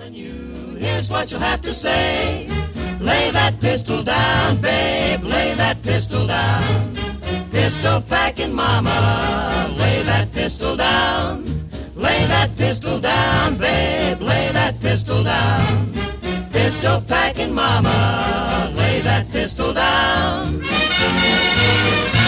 Here's what you'll have to say. Lay that pistol down, babe, lay that pistol down. Pistol packing mama, lay that pistol down. Lay that pistol down, babe, lay that pistol down. Pistol packing mama, lay that pistol down.